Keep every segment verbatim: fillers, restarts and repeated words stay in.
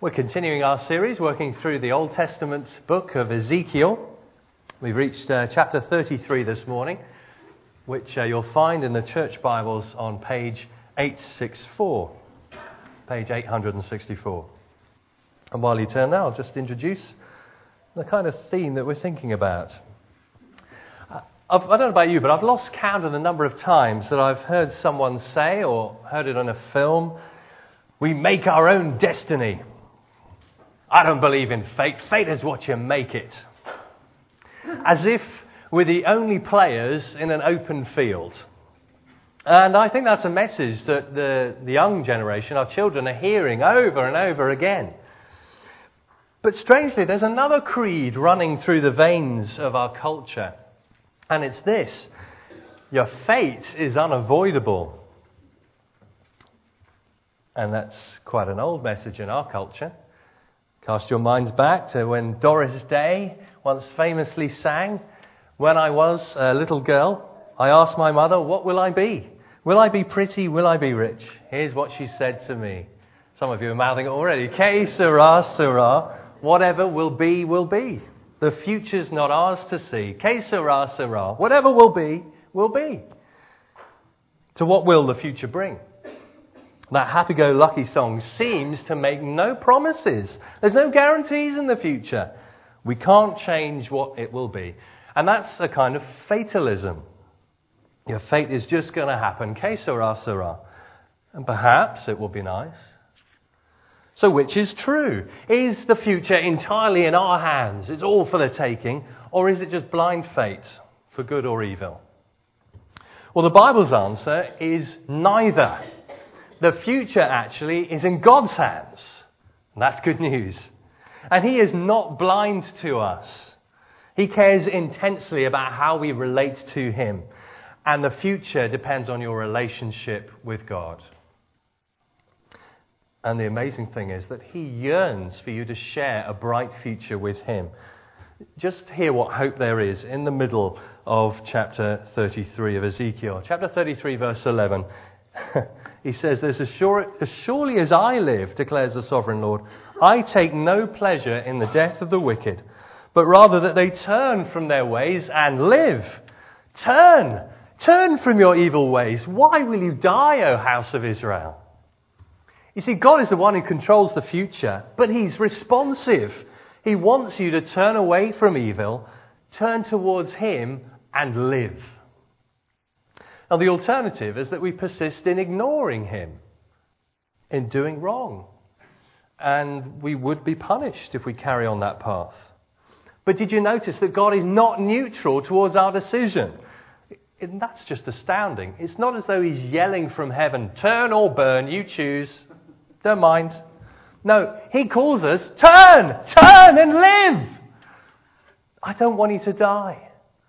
We're continuing our series, working through the Old Testament book of Ezekiel. We've reached uh, chapter thirty-three this morning, which uh, you'll find in the church Bibles on page eight sixty-four. Page eight sixty-four. And while you turn there, I'll just introduce the kind of theme that we're thinking about. I've, I don't know about you, but I've lost count of the number of times that I've heard someone say, or heard it on a film, we make our own destiny. I don't believe in fate. Fate is what you make it. As if we're the only players in an open field. And I think that's a message that the, the young generation, our children, are hearing over and over again. But strangely, there's another creed running through the veins of our culture. And it's this: your fate is unavoidable. And that's quite an old message in our culture. Cast your minds back to when Doris Day once famously sang, "When I was a little girl, I asked my mother, what will I be? Will I be pretty? Will I be rich? Here's what she said to me." Some of you are mouthing it already. "Que sera, sera. Whatever will be, will be. The future's not ours to see. Que sera, sera. Whatever will be, will be." So what will the future bring? That happy-go-lucky song seems to make no promises. There's no guarantees in the future. We can't change what it will be. And that's a kind of fatalism. Your fate is just going to happen. Que sera, sera. And perhaps it will be nice. So which is true? Is the future entirely in our hands? It's all for the taking. Or is it just blind fate for good or evil? Well, the Bible's answer is neither. The future actually is in God's hands. And that's good news. And He is not blind to us. He cares intensely about how we relate to Him. And the future depends on your relationship with God. And the amazing thing is that He yearns for you to share a bright future with Him. Just hear what hope there is in the middle of chapter thirty-three of Ezekiel. Chapter thirty-three, verse eleven. He says, "There's as, sure, as surely as I live, declares the sovereign Lord, I take no pleasure in the death of the wicked, but rather that they turn from their ways and live." Turn! Turn from your evil ways. Why will you die, O house of Israel? You see, God is the one who controls the future, but He's responsive. He wants you to turn away from evil, turn towards Him and live. Now, the alternative is that we persist in ignoring Him, in doing wrong. And we would be punished if we carry on that path. But did you notice that God is not neutral towards our decision? And that's just astounding. It's not as though He's yelling from heaven, "Turn or burn, you choose. Don't mind." No, He calls us, "Turn! Turn and live!" I don't want you to die.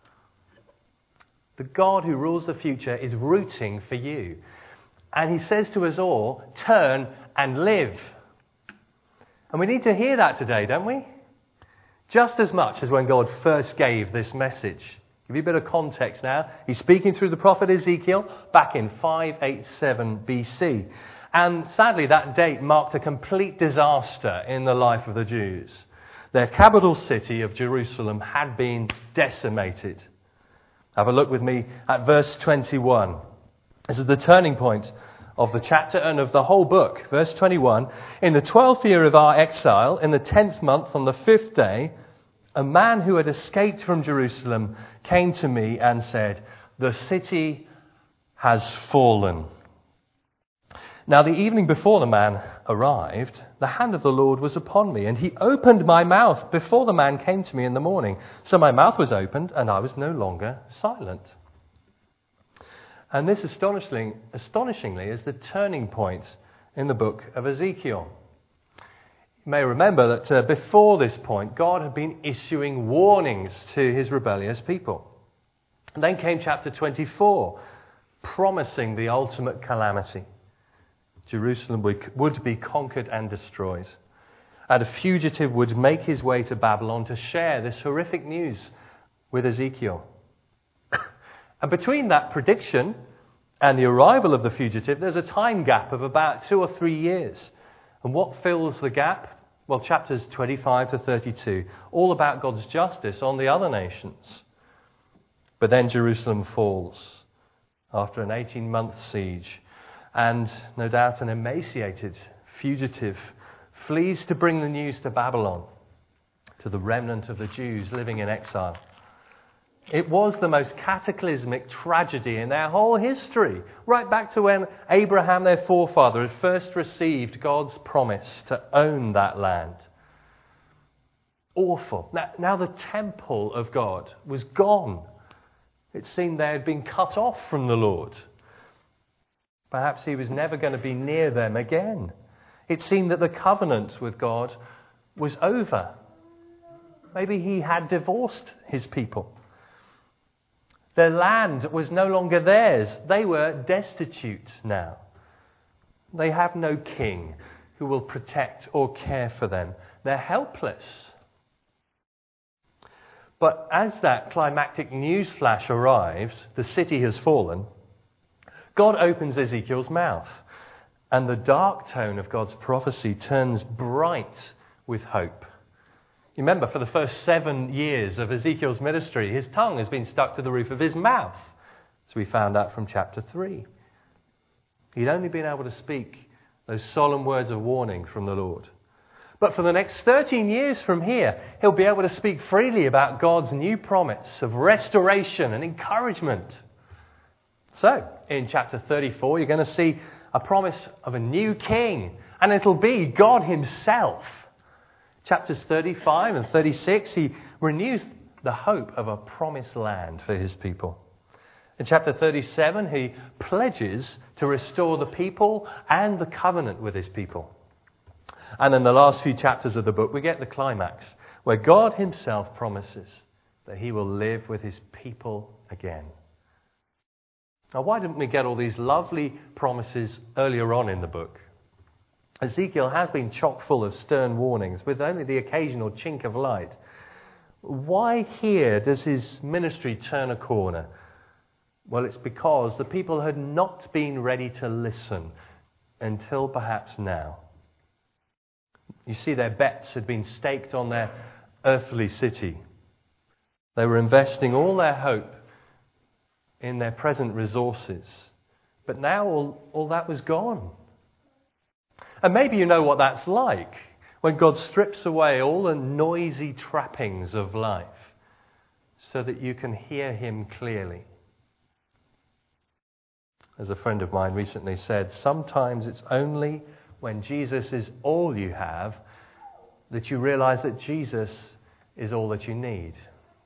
The God who rules the future is rooting for you. And He says to us all, turn and live. And we need to hear that today, don't we? Just as much as when God first gave this message. Give you a bit of context now. He's speaking through the prophet Ezekiel back in five eighty-seven B C. And sadly, that date marked a complete disaster in the life of the Jews. Their capital city of Jerusalem had been decimated. Have a look with me at verse twenty-one. This is the turning point of the chapter and of the whole book. Verse twenty-one. "In the twelfth year of our exile, in the tenth month, on the fifth day, a man who had escaped from Jerusalem came to me and said, 'The city has fallen.' Now the evening before the man arrived, the hand of the Lord was upon me, and He opened my mouth before the man came to me in the morning. So my mouth was opened, and I was no longer silent." And this astonishingly, astonishingly is the turning point in the book of Ezekiel. You may remember that uh, before this point, God had been issuing warnings to His rebellious people. And then came chapter twenty-four, promising the ultimate calamity. Jerusalem would be conquered and destroyed. And a fugitive would make his way to Babylon to share this horrific news with Ezekiel. And between that prediction and the arrival of the fugitive, there's a time gap of about two or three years. And what fills the gap? Well, chapters twenty-five to thirty-two, all about God's justice on the other nations. But then Jerusalem falls after an eighteen-month siege, and no doubt an emaciated fugitive flees to bring the news to Babylon, to the remnant of the Jews living in exile. It was the most cataclysmic tragedy in their whole history, right back to when Abraham, their forefather, had first received God's promise to own that land. Awful. Now, now the temple of God was gone. It seemed they had been cut off from the Lord. Perhaps he was never going to be near them again. It seemed that the covenant with God was over. Maybe he had divorced his people. Their land was no longer theirs. They were destitute now. They have no king who will protect or care for them. They're helpless. But as that climactic news flash arrives, the city has fallen, God opens Ezekiel's mouth, and the dark tone of God's prophecy turns bright with hope. You remember, for the first seven years of Ezekiel's ministry, his tongue has been stuck to the roof of his mouth. So we found out from chapter three. He'd only been able to speak those solemn words of warning from the Lord. But for the next thirteen years from here, he'll be able to speak freely about God's new promise of restoration and encouragement. So, in chapter thirty-four, you're going to see a promise of a new king, and it'll be God himself. Chapters thirty-five and thirty-six, he renews the hope of a promised land for his people. In chapter thirty-seven, he pledges to restore the people and the covenant with his people. And in the last few chapters of the book, we get the climax, where God himself promises that he will live with his people again. Now, why didn't we get all these lovely promises earlier on in the book? Ezekiel has been chock full of stern warnings with only the occasional chink of light. Why here does his ministry turn a corner? Well, it's because the people had not been ready to listen until perhaps now. You see, their bets had been staked on their earthly city. They were investing all their hope in their present resources. But now all, all that was gone. And maybe you know what that's like when God strips away all the noisy trappings of life so that you can hear him clearly. As a friend of mine recently said, sometimes it's only when Jesus is all you have that you realize that Jesus is all that you need.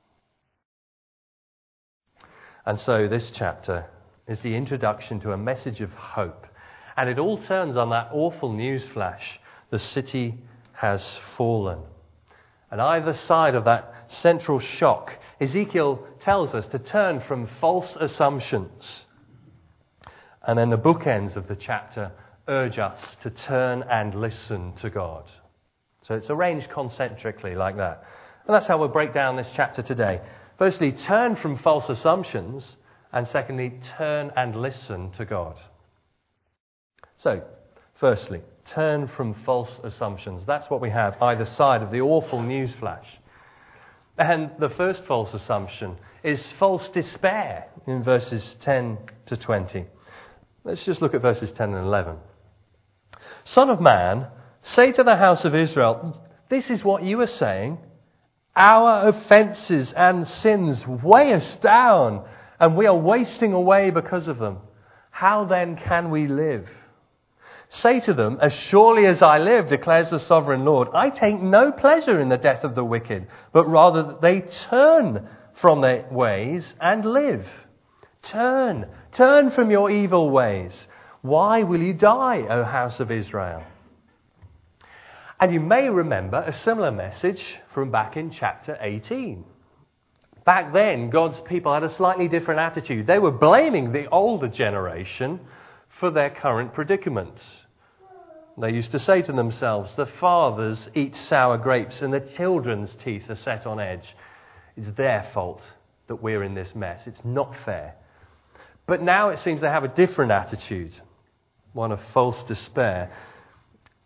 And so this chapter is the introduction to a message of hope. And it all turns on that awful news flash. The city has fallen. And either side of that central shock, Ezekiel tells us to turn from false assumptions. And then the bookends of the chapter urge us to turn and listen to God. So it's arranged concentrically like that. And that's how we'll break down this chapter today. Firstly, turn from false assumptions. And secondly, turn and listen to God. So, firstly, turn from false assumptions. That's what we have either side of the awful news flash. And the first false assumption is false despair in verses ten to twenty. Let's just look at verses ten and eleven. Son of man, say to the house of Israel, this is what you are saying. Our offences and sins weigh us down, and we are wasting away because of them. How then can we live? Say to them, as surely as I live, declares the sovereign Lord, I take no pleasure in the death of the wicked, but rather that they turn from their ways and live. Turn, turn from your evil ways. Why will you die, O house of Israel? And you may remember a similar message from back in chapter eighteen. Back then, God's people had a slightly different attitude. They were blaming the older generation for their current predicaments. They used to say to themselves, the fathers eat sour grapes and the children's teeth are set on edge. It's their fault that we're in this mess. It's not fair. But now it seems they have a different attitude, one of false despair.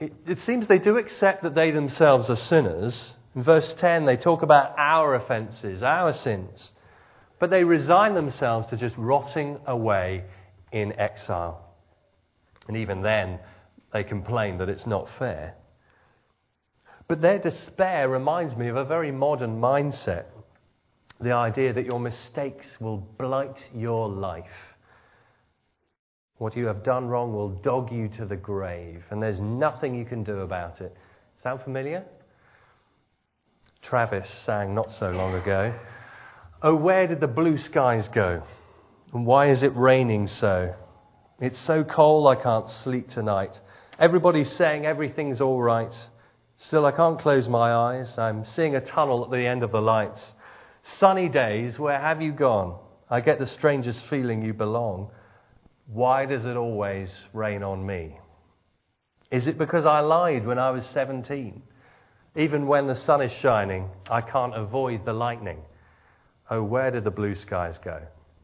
It, it seems they do accept that they themselves are sinners. In verse ten, they talk about our offences, our sins. But they resign themselves to just rotting away in exile. And even then, they complain that it's not fair. But their despair reminds me of a very modern mindset. The idea that your mistakes will blight your life. What you have done wrong will dog you to the grave, and there's nothing you can do about it. Sound familiar? Travis sang not so long ago, "Oh, where did the blue skies go? And why is it raining so? It's so cold I can't sleep tonight. Everybody's saying everything's all right. Still, I can't close my eyes. I'm seeing a tunnel at the end of the lights. Sunny days, where have you gone? I get the strangest feeling you belong. Why does it always rain on me? Is it because I lied when I was seventeen? Even when the sun is shining, I can't avoid the lightning. Oh, where did the blue skies go?"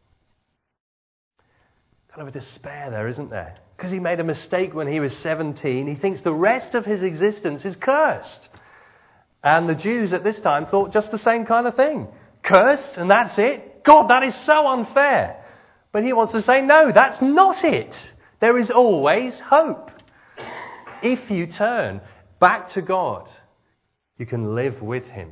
Kind of a despair there, isn't there? Because he made a mistake when he was seventeen. He thinks the rest of his existence is cursed. And the Jews at this time thought just the same kind of thing. Cursed, and that's it? God, that is so unfair. But he wants to say, no, that's not it. There is always hope. If you turn back to God, you can live with him.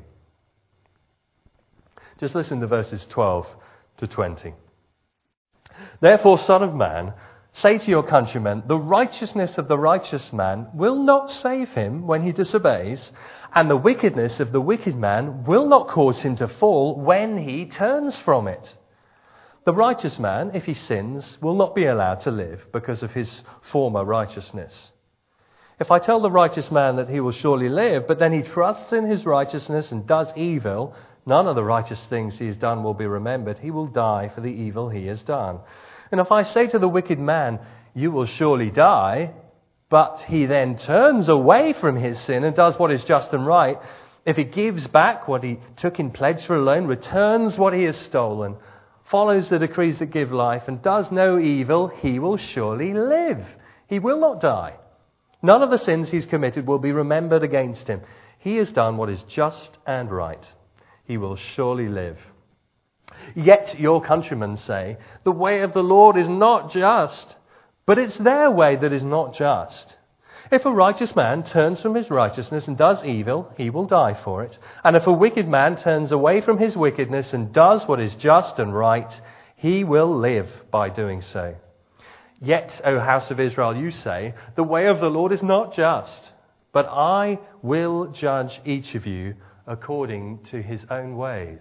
Just listen to verses twelve to twenty. "Therefore, Son of Man, say to your countrymen, the righteousness of the righteous man will not save him when he disobeys, and the wickedness of the wicked man will not cause him to fall when he turns from it. The righteous man, if he sins, will not be allowed to live because of his former righteousness. If I tell the righteous man that he will surely live, but then he trusts in his righteousness and does evil, none of the righteous things he has done will be remembered. He will die for the evil he has done. And if I say to the wicked man, you will surely die, but he then turns away from his sin and does what is just and right, if he gives back what he took in pledge for a loan, returns what he has stolen, follows the decrees that give life, and does no evil, he will surely live. He will not die. None of the sins he's committed will be remembered against him. He has done what is just and right. He will surely live. Yet your countrymen say, the way of the Lord is not just, but it's their way that is not just. If a righteous man turns from his righteousness and does evil, he will die for it. And if a wicked man turns away from his wickedness and does what is just and right, he will live by doing so. Yet, O house of Israel, you say, the way of the Lord is not just, but I will judge each of you according to his own ways.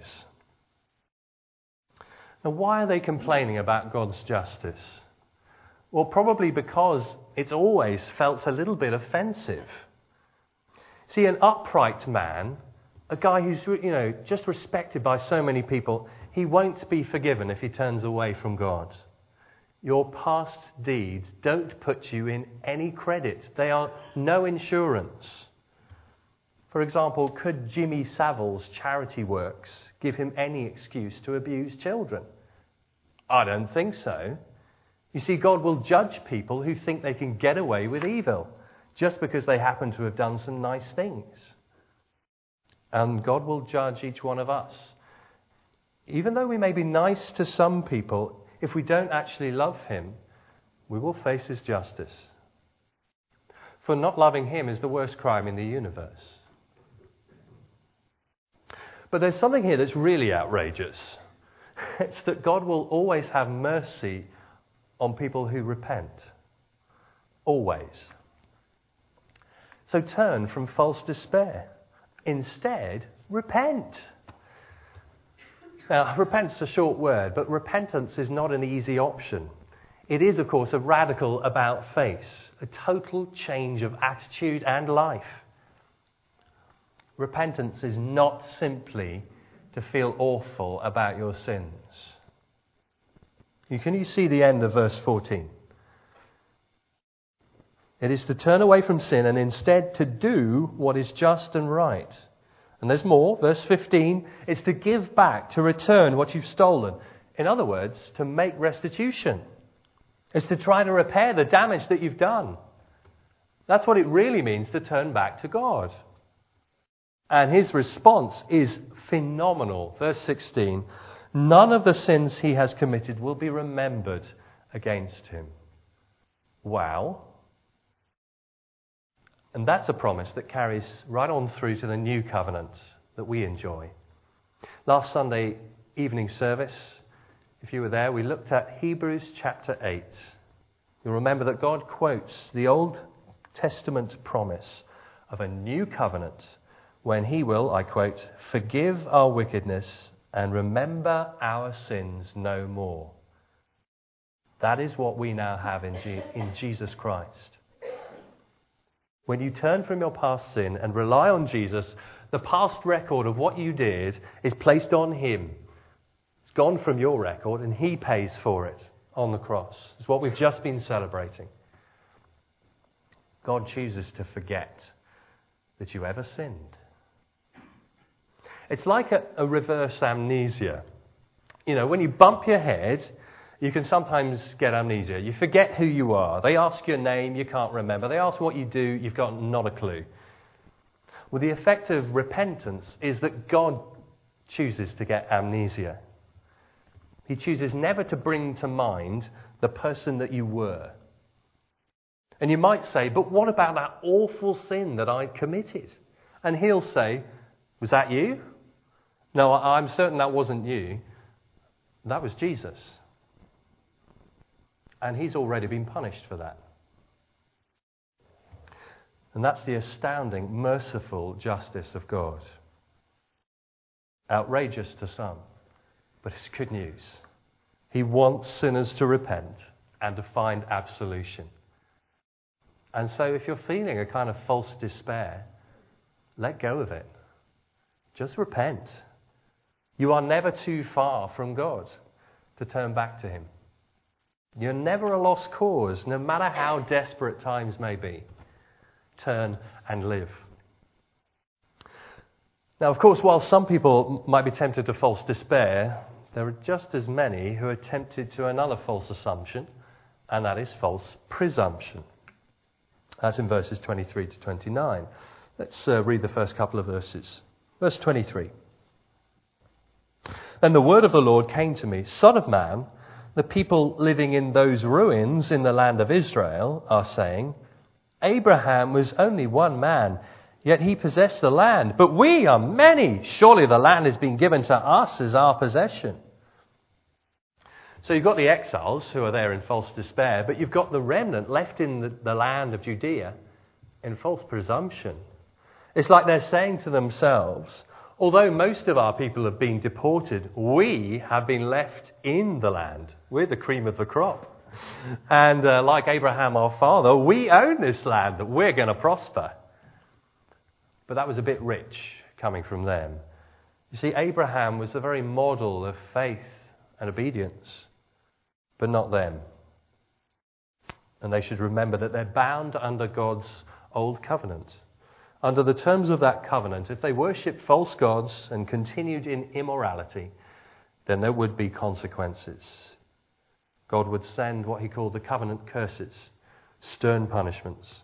Now, why are they complaining about God's justice? Well, probably because it's always felt a little bit offensive. See, an upright man, a guy who's, you know, just respected by so many people, he won't be forgiven if he turns away from God. Your past deeds don't put you in any credit. They are no insurance. For example, could Jimmy Savile's charity works give him any excuse to abuse children? I don't think so. You see, God will judge people who think they can get away with evil just because they happen to have done some nice things. And God will judge each one of us. Even though we may be nice to some people, if we don't actually love him, we will face his justice. For not loving him is the worst crime in the universe. But there's something here that's really outrageous. It's that God will always have mercy on people who repent. Always. So turn from false despair. Instead, repent. Now, repent's a short word, but repentance is not an easy option. It is, of course, a radical about face, a total change of attitude and life. Repentance is not simply to feel awful about your sins. Can you see the end of verse fourteen? It is to turn away from sin and instead to do what is just and right. And there's more. Verse fifteen, it's to give back, to return what you've stolen. In other words, to make restitution. It's to try to repair the damage that you've done. That's what it really means to turn back to God. And his response is phenomenal. Verse sixteen, none of the sins he has committed will be remembered against him. Wow. And that's a promise that carries right on through to the new covenant that we enjoy. Last Sunday evening service, if you were there, we looked at Hebrews chapter eight. You'll remember that God quotes the Old Testament promise of a new covenant when he will, I quote, forgive our wickedness and remember our sins no more. That is what we now have in, G- in Jesus Christ. When you turn from your past sin and rely on Jesus, the past record of what you did is placed on him. It's gone from your record and he pays for it on the cross. It's what we've just been celebrating. God chooses to forget that you ever sinned. It's like a, a reverse amnesia. You know, when you bump your head, you can sometimes get amnesia. You forget who you are. They ask your name, you can't remember. They ask what you do, you've got not a clue. Well, the effect of repentance is that God chooses to get amnesia. He chooses never to bring to mind the person that you were. And you might say, but what about that awful sin that I committed? And he'll say, was that you? No, I'm certain that wasn't you. That was Jesus. And he's already been punished for that. And that's the astounding, merciful justice of God. Outrageous to some, but it's good news. He wants sinners to repent and to find absolution. And so if you're feeling a kind of false despair, let go of it. Just repent. You are never too far from God to turn back to him. You're never a lost cause, no matter how desperate times may be. Turn and live. Now, of course, while some people might be tempted to false despair, there are just as many who are tempted to another false assumption, and that is false presumption. That's in verses twenty-three to twenty-nine. Let's uh, read the first couple of verses. Verse twenty-three. Then the word of the Lord came to me, Son of man, the people living in those ruins in the land of Israel are saying, Abraham was only one man, yet he possessed the land. But we are many. Surely the land has been given to us as our possession. So you've got the exiles who are there in false despair, but you've got the remnant left in the, the land of Judea in false presumption. It's like they're saying to themselves, although most of our people have been deported, we have been left in the land. We're the cream of the crop. And uh, like Abraham our father, we own this land, that we're going to prosper. But that was a bit rich coming from them. You see, Abraham was the very model of faith and obedience, but not them. And they should remember that they're bound under God's old covenant. Under the terms of that covenant, if they worshipped false gods and continued in immorality, then there would be consequences. God would send what he called the covenant curses, stern punishments.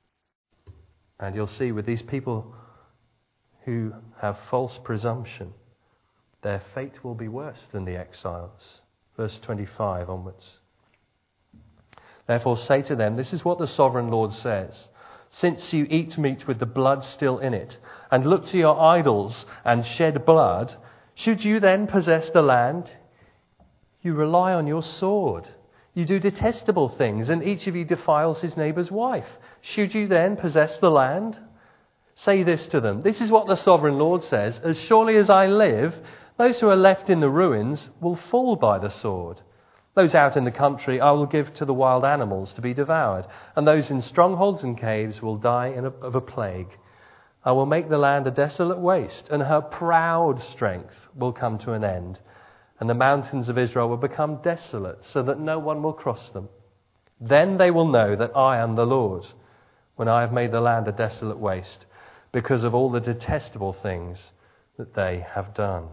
And you'll see with these people who have false presumption, their fate will be worse than the exiles. Verse twenty-five onwards. Therefore say to them, this is what the sovereign Lord says. Since you eat meat with the blood still in it, and look to your idols and shed blood, should you then possess the land? You rely on your sword. You do detestable things, and each of you defiles his neighbour's wife. Should you then possess the land? Say this to them. This is what the sovereign Lord says. As surely as I live, those who are left in the ruins will fall by the sword. Those out in the country I will give to the wild animals to be devoured, and those in strongholds and caves will die in a, of a plague. I will make the land a desolate waste, and her proud strength will come to an end. And the mountains of Israel will become desolate, so that no one will cross them. Then they will know that I am the Lord, when I have made the land a desolate waste, because of all the detestable things that they have done.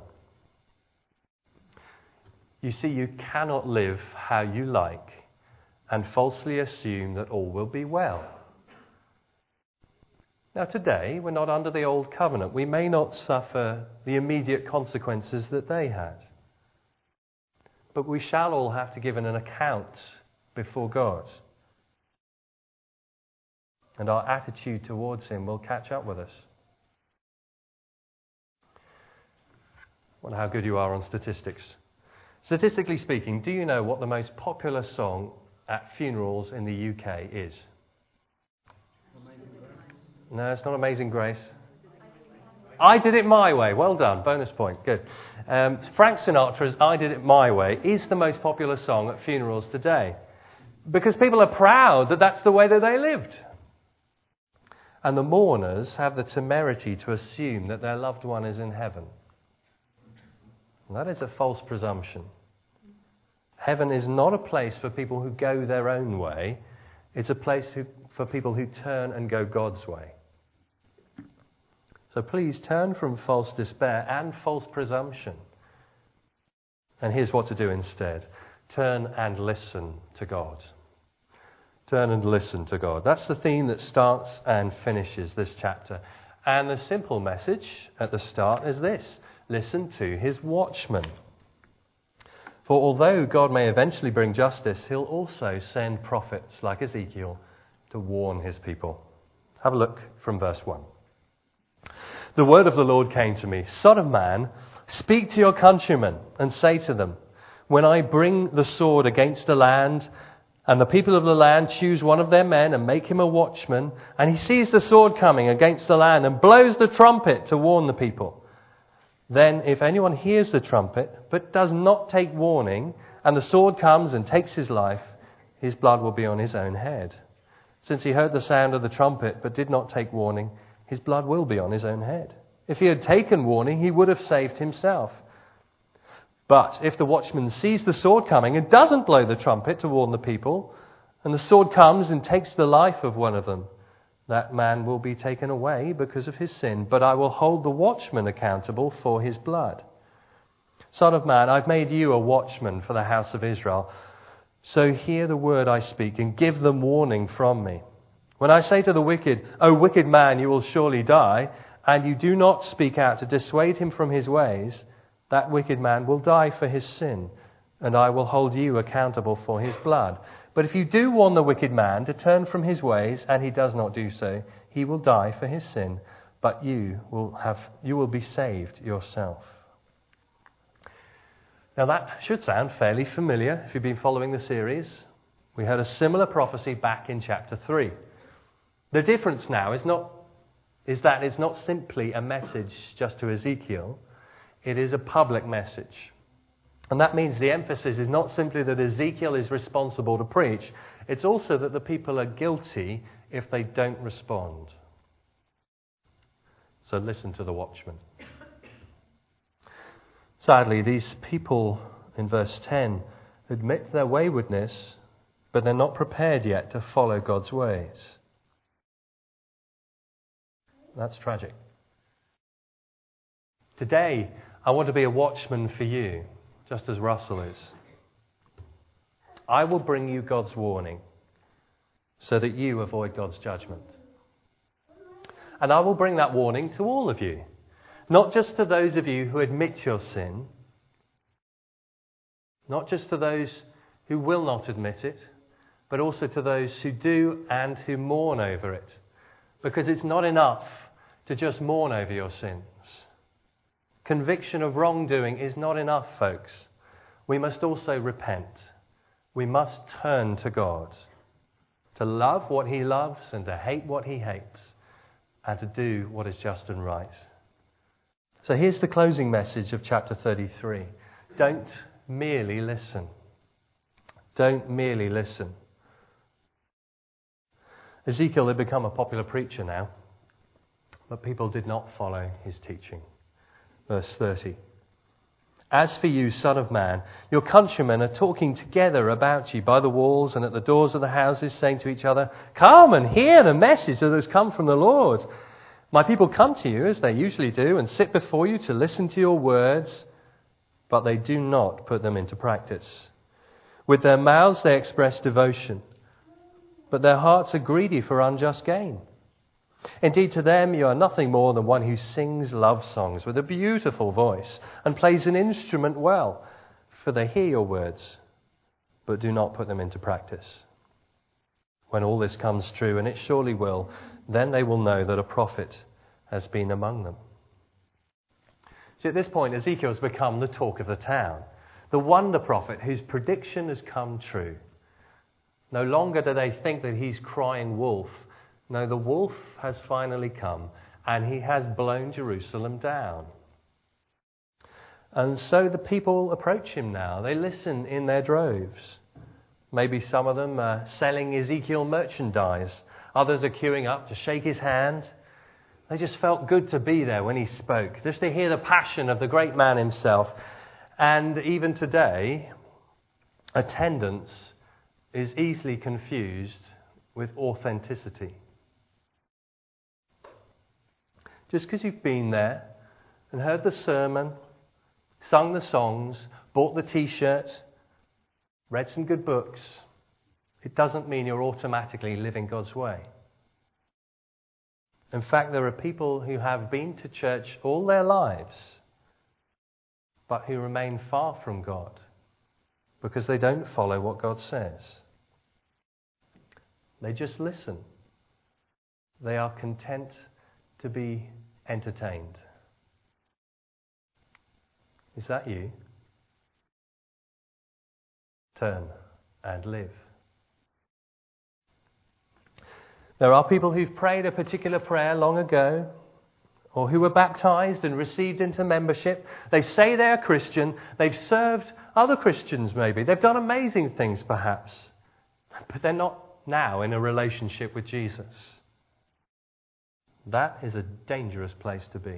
You see, you cannot live how you like and falsely assume that all will be well. Now today, we're not under the old covenant. We may not suffer the immediate consequences that they had. But we shall all have to give an account before God. And our attitude towards him will catch up with us. I wonder how good you are on statistics. Statistically speaking, do you know what the most popular song at funerals in the U K is? No, it's not Amazing Grace. I Did It My Way. Well done. Bonus point. Good. Um, Frank Sinatra's I Did It My Way is the most popular song at funerals today. Because people are proud that that's the way that they lived. And the mourners have the temerity to assume that their loved one is in heaven. And that is a false presumption. Heaven is not a place for people who go their own way. It's a place who, for people who turn and go God's way. So please turn from false despair and false presumption. And here's what to do instead. Turn and listen to God. Turn and listen to God. That's the theme that starts and finishes this chapter. And the simple message at the start is this. Listen to his watchmen. For although God may eventually bring justice, he'll also send prophets like Ezekiel to warn his people. Have a look from verse one. The word of the Lord came to me, Son of man, speak to your countrymen and say to them, when I bring the sword against a land, and the people of the land choose one of their men and make him a watchman, and he sees the sword coming against the land and blows the trumpet to warn the people. Then if anyone hears the trumpet but does not take warning, and the sword comes and takes his life, his blood will be on his own head. Since he heard the sound of the trumpet but did not take warning, his blood will be on his own head. If he had taken warning, he would have saved himself. But if the watchman sees the sword coming and doesn't blow the trumpet to warn the people, and the sword comes and takes the life of one of them, that man will be taken away because of his sin, but I will hold the watchman accountable for his blood. Son of man, I've made you a watchman for the house of Israel. So hear the word I speak and give them warning from me. When I say to the wicked, O wicked man, you will surely die, and you do not speak out to dissuade him from his ways, that wicked man will die for his sin, and I will hold you accountable for his blood. But if you do warn the wicked man to turn from his ways, and he does not do so, he will die for his sin, but you will have you will be saved yourself. Now that should sound fairly familiar if you've been following the series. We had a similar prophecy back in chapter three. The difference now is not is that it's not simply a message just to Ezekiel. It is a public message. And that means the emphasis is not simply that Ezekiel is responsible to preach. It's also that the people are guilty if they don't respond. So listen to the watchman. Sadly, these people in verse ten admit their waywardness, but they're not prepared yet to follow God's ways. That's tragic. Today, I want to be a watchman for you, just as Russell is. I will bring you God's warning so that you avoid God's judgment. And I will bring that warning to all of you, not just to those of you who admit your sin, not just to those who will not admit it, but also to those who do and who mourn over it. Because it's not enough to just mourn over your sins. Conviction of wrongdoing is not enough, folks. We must also repent. We must turn to God, to love what he loves and to hate what he hates, and to do what is just and right. So here's the closing message of chapter thirty-three. Don't merely listen. Don't merely listen. Ezekiel had become a popular preacher now, but people did not follow his teaching. Verse thirty. As for you, son of man, your countrymen are talking together about you by the walls and at the doors of the houses, saying to each other, come and hear the message that has come from the Lord. My people come to you, as they usually do, and sit before you to listen to your words, but they do not put them into practice. With their mouths they express devotion, but their hearts are greedy for unjust gain. Indeed, to them you are nothing more than one who sings love songs with a beautiful voice and plays an instrument well, for they hear your words, but do not put them into practice. When all this comes true, and it surely will, then they will know that a prophet has been among them. See, at this point, Ezekiel has become the talk of the town, the wonder prophet whose prediction has come true. No longer do they think that he's crying wolf. No, the wolf has finally come, and he has blown Jerusalem down. And so the people approach him now. They listen in their droves. Maybe some of them are selling Ezekiel merchandise. Others are queuing up to shake his hand. They just felt good to be there when he spoke, just to hear the passion of the great man himself. And even today, attendance is easily confused with authenticity. Just because you've been there and heard the sermon, sung the songs, bought the t-shirt, read some good books, it doesn't mean you're automatically living God's way. In fact, there are people who have been to church all their lives, but who remain far from God because they don't follow what God says. They just listen. They are content to be entertained. Is that you? Turn and live. There are people who've prayed a particular prayer long ago, or who were baptized and received into membership. They say they're Christian. They've served other Christians maybe. They've done amazing things perhaps. But they're not now in a relationship with Jesus. That is a dangerous place to be.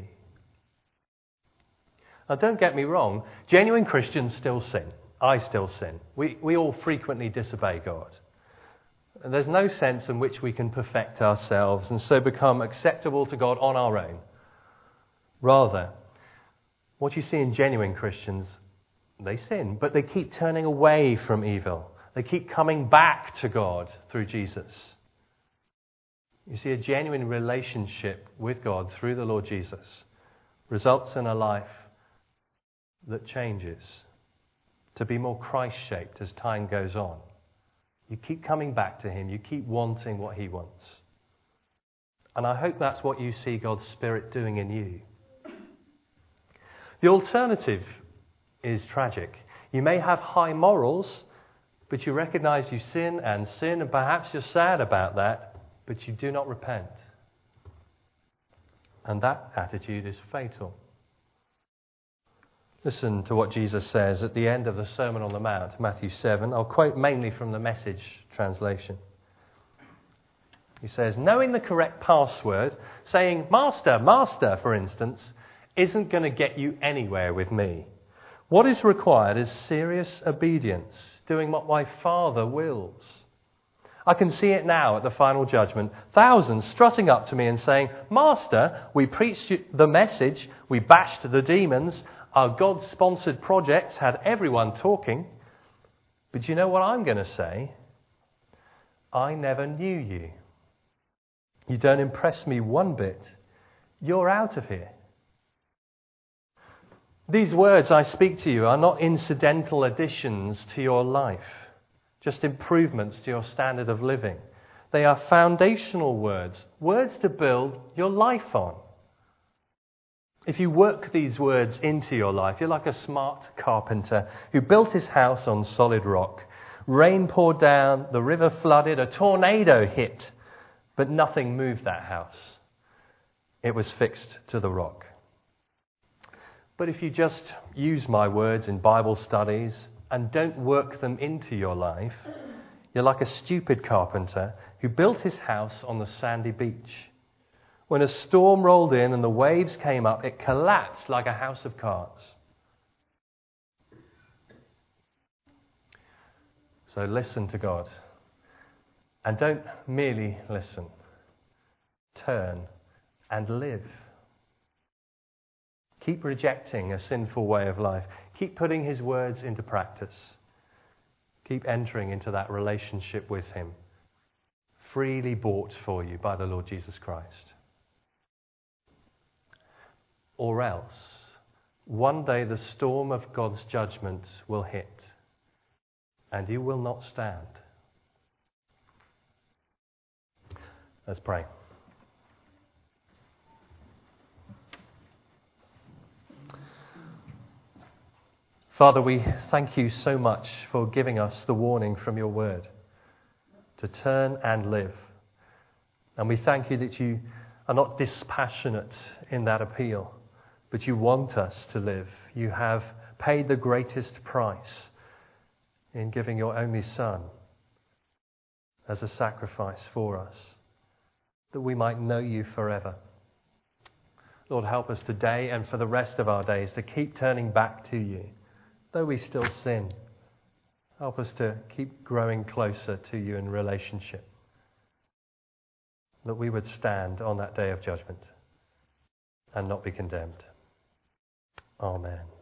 Now, don't get me wrong. Genuine Christians still sin. I still sin. We, we all frequently disobey God. And there's no sense in which we can perfect ourselves and so become acceptable to God on our own. Rather, what you see in genuine Christians, they sin, but they keep turning away from evil. They keep coming back to God through Jesus. You see, a genuine relationship with God through the Lord Jesus results in a life that changes to be more Christ-shaped as time goes on. You keep coming back to him. You keep wanting what he wants. And I hope that's what you see God's Spirit doing in you. The alternative is tragic. You may have high morals, but you recognize you sin and sin, and perhaps you're sad about that, but you do not repent. And that attitude is fatal. Listen to what Jesus says at the end of the Sermon on the Mount, Matthew seven. I'll quote mainly from the Message translation. He says, knowing the correct password, saying, Master, Master, for instance, isn't going to get you anywhere with me. What is required is serious obedience, doing what my Father wills. I can see it now at the final judgment. Thousands strutting up to me and saying, Master, we preached the message, we bashed the demons, our God-sponsored projects had everyone talking. But you know what I'm going to say? I never knew you. You don't impress me one bit. You're out of here. These words I speak to you are not incidental additions to your life, just improvements to your standard of living. They are foundational words, words to build your life on. If you work these words into your life, you're like a smart carpenter who built his house on solid rock. Rain poured down, the river flooded, a tornado hit, but nothing moved that house. It was fixed to the rock. But if you just use my words in Bible studies and don't work them into your life, you're like a stupid carpenter who built his house on the sandy beach. When a storm rolled in and the waves came up, it collapsed like a house of cards. So listen to God. And don't merely listen. Turn and live. Keep rejecting a sinful way of life. Keep putting his words into practice. Keep entering into that relationship with him, freely bought for you by the Lord Jesus Christ. or else one day the storm of God's judgment will hit and you will not stand. Let's pray. Father, we thank you so much for giving us the warning from your word to turn and live. And we thank you that you are not dispassionate in that appeal, but you want us to live. You have paid the greatest price in giving your only Son as a sacrifice for us, that we might know you forever. Lord, help us today and for the rest of our days to keep turning back to you. Though we still sin, help us to keep growing closer to you in relationship, that we would stand on that day of judgment and not be condemned. Amen.